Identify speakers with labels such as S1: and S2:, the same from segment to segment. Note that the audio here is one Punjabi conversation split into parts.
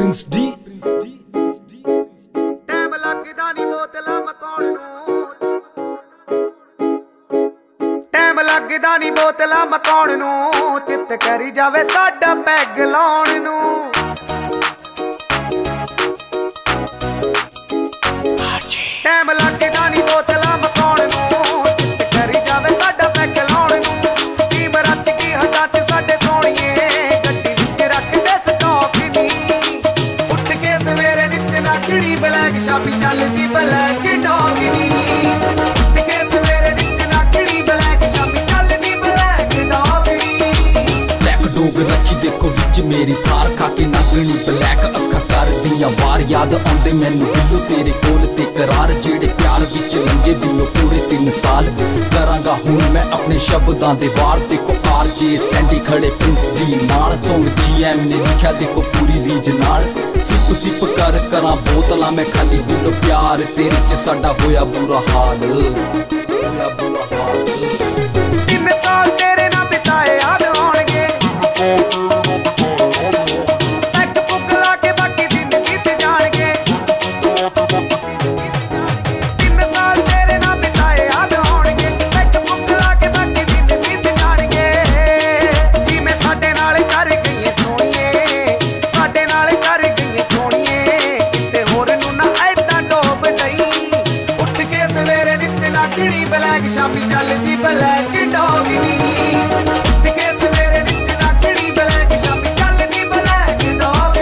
S1: प्रिंस डी
S2: ਟਾਈਮ ਲੱਗਦਾ ਨਹੀਂ ਬੋਤਲਾਂ ਮਕਾਉਣ ਨੂੰ ਟਾਈਮ ਲੱਗਦਾ ਨਹੀਂ ਬੋਤਲਾਂ ਮਕਾਉਣ ਨੂੰ ਚਿੱਤ ਕਰੀ ਜਾਵੇ ਸਾਡਾ ਪੈਗ ਲਾਉਣ ਨੂੰ ਟਾਈਮ ਲੱਗਦਾ ਨਹੀਂ ਬੋਤਲਾਂ ਮਕਾਉਣ ਨੂੰ ਚਿੱਤ ਕਰੀ ਜਾਵੇ ਸਾਡਾ ਪੈਗ ਲਾਉਣ ਨੂੰ ਟੀਮ ਰੱਜ ਕੀ ਹੱਥਾਂ 'ਚ ਸਾਡੇ ਸੋਹਣੀਏ ਗੱਡੀ ਵਿੱਚ ਰੱਖਦੇ ਸਟਾਕ ਨਹੀਂ ਉੱਠ ਕੇ ਸਵੇਰੇ ਨਿੱਤ ਨਾਗਣੀ ਬਲੈਕ ਸ਼ਾਪੀ ਚੱਲਦੀ ਬਲੈਕ ਡੌਗ ਨਹੀਂ ਉੱਠ ਕੇ ਸਵੇਰੇ ਨਿੱਤ ਨਾਗਣੀ ਬਲੈਕ ਸ਼ਾਪੀ ਚੱਲਦੀ ਬਲੈਕ ਡੌਗ ਨਹੀਂ
S1: ब्लैक डोग रखी देखो विच मेरी थार खा के नागणी ब्लैक अखा कर दिया वार याद आंदे मैनू दिलो तेरे कोल ते करार जेड़े प्यार विच लंघे दिलो पूरे 3 साल करांगा हुण मैं अपने शब्दां दे वार देखो आरजे सैंडी खड़े प्रिंस डी नाल सॉन्ग जीएम ने लिखा देखो पूरी रीज नाल सिप सिप कर करा बोतलां मैं खाली दिलो प्यार तेरे च साडा होया बुरा हाल
S2: किन्ने साल तेरे नाल बिताए याद आउणगे पैग पुग ला के बाकी दिन बीत जाणगे किन्ने साल तेरे नाल बिताए याद आउणगे पैग पुग ला के बाकी दिन बीत जाणगे जिवें साडे नाल कर गईए सोहणीए साडे नाल कर गईए सोहणीए किसे होर नूं ना ऐदां डोब दई ਉੱਠ ਕੇ ਸਵੇਰੇ ਨਿੱਤ ਨਾਗਣੀ ਬਲੈਕ ਸ਼ਾਪੀ ਚੱਲਦੀ ਬਲੈਕ ਡੌਗ ਨਹੀਂ ਉੱਠ ਕੇ ਸਵੇਰੇ ਨਿੱਤ ਨਾਗਣੀ ਬਲੈਕ ਸ਼ਾਪੀ ਚੱਲਦੀ ਬਲੈਕ ਡੌਗ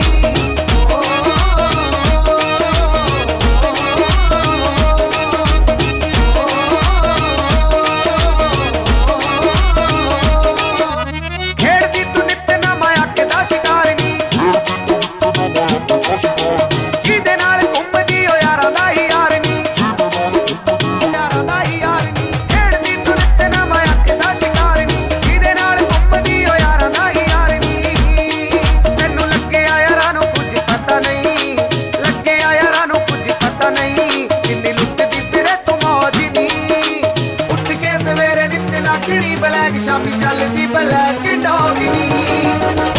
S2: ਖੇਡਦੀ ਤੂੰ ਨਿੱਤ ਨਵਾਂ ਅੱਖ ਦਾ ਸ਼ਿਕਾਰ ਨਹੀਂ ਜਿਹਦੇ ਨਾਲ ਘੁੰਮਦੀ ਓ ਯਾਰਾਂ ਦਾ ਹੀ ਯਾਰ ਨਹੀਂ ਯਾਰਾਂ ਦਾ ਹੀ ਯਾਰ ਨਹੀਂ ਖੇਡਦੀ ਤੂੰ ਨਿੱਤ ਨਵਾਂ ਅੱਖ ਦਾ ਸ਼ਿਕਾਰ ਨਹੀਂ ਜਿਹਦੇ ਨਾਲ ਘੁੰਮਦੀ ਓ ਯਾਰਾਂ ਦਾ ਹੀ ਯਾਰ ਨਹੀਂ ਤੈਨੂੰ ਲੱਗਿਆ ਯਾਰਾਂ ਨੂੰ ਕੁਝ ਪਤਾ ਨਹੀਂ ਲੱਗਿਆ ਯਾਰਾਂ ਨੂੰ ਕੁਝ ਪਤਾ ਨਹੀਂ ਕਿੰਨੀ ਲੁੱਟਦੀ ਫਿਰੇ ਤੂੰ ਮੌਜ ਨਹੀਂ ਉੱਠ ਕੇ ਸਵੇਰੇ ਨਿੱਤ ਨਾਗਣੀ ਬਲੈਕ ਸ਼ਾਪੀ ਚੱਲਦੀ ਬਲੈਕ ਡੌਗ ਨਹੀਂ